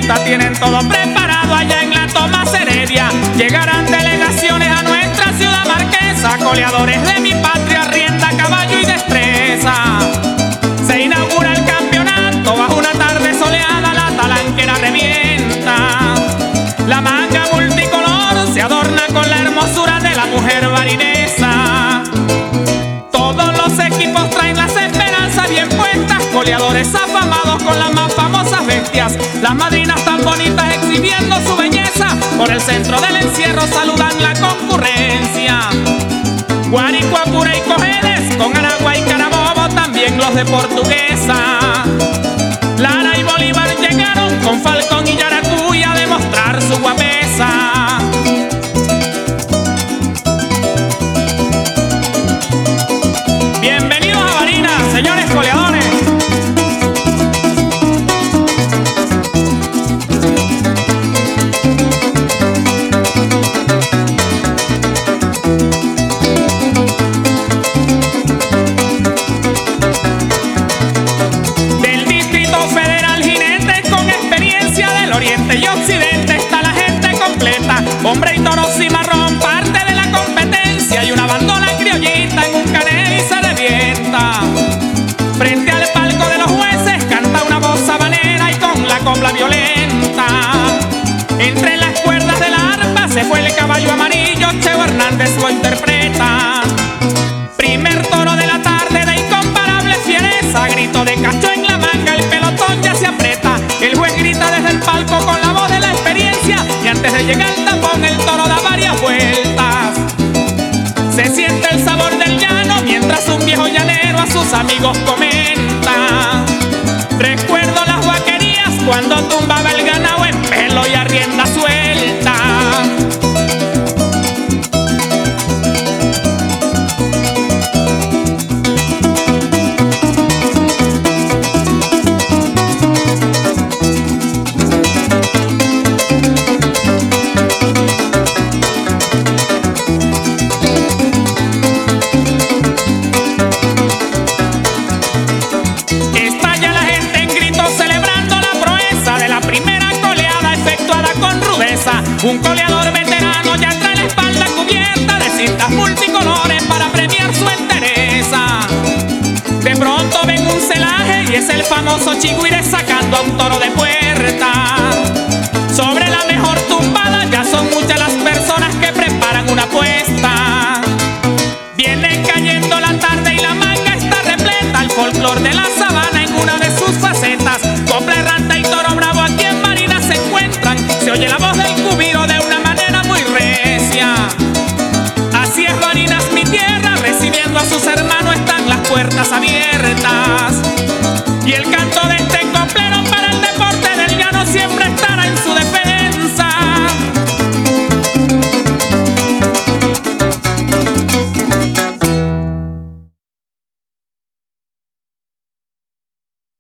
fiesta tienen todo preparado allá en la Tomás Heredia. Llegarán delegaciones a nuestra ciudad marquesa, coleadores de mi patria, rienda, caballo y destreza. Se inaugura el campeonato bajo una tarde soleada, la talanquera revienta. La manga multicolor se adorna con la hermosura de la mujer barinesa. Todos los equipos traen las esperanzas bien puestas, coleadores afamados con las más famosas bestias. Las madrinas tan bonitas exhibiendo su belleza, por el centro del encierro saludan la concurrencia. Guaricuapura y Cojedes, con Aragua y Carabobo, también los de Portuguesa. Lara y Bolívar llegaron con Falcón y Yaracuy a demostrar su guapesa. Bienvenidos a Barinas, señores coleadores. Del Distrito Federal, jinetes con experiencia del oriente y occidente, está la gente completa. Hombre y toro cimarrón, parte de la competencia, y una bandola criollita en un canel y se revienta. Frente al palco de los jueces canta una voz sabanera y con la copla violenta. Entre las cuerdas de la arpa se fue el caballo amarillo, Cheo Hernández lo interpreta. Primer toro de la tarde de incomparable fiereza, grito de cacho en la manga, el pelotón ya se aprieta. El juez grita desde el palco con la voz de la experiencia, y antes de llegar al tapón el toro da varias vueltas. Se siente el sabor del llano mientras un viejo llanero a sus amigos comenta. Recuerdo las vaquerías cuando tumbaba el ganado en pelo y a rienda suelta. Estalla la gente en gritos celebrando la proeza de la primera coleada efectuada con rudeza. Un coleador veterano ya trae la espalda cubierta de cintas multicolores para premiar su entereza. De pronto ven un celaje y es el famoso Chigüire sacando a un toro de puerta. Sobre la mejor tumbada ya son muchas las personas que preparan una apuesta. Viene cayendo la tarde y la manga está repleta, el folclor de la sabana en una de sus facetas. Copla errante y toro bravo aquí en Barinas se encuentran, se oye la voz del cubiro de una manera muy recia. Así es Barinas mi tierra, recibiendo a sus hermanos están las puertas abiertas. Y el canto de este coplero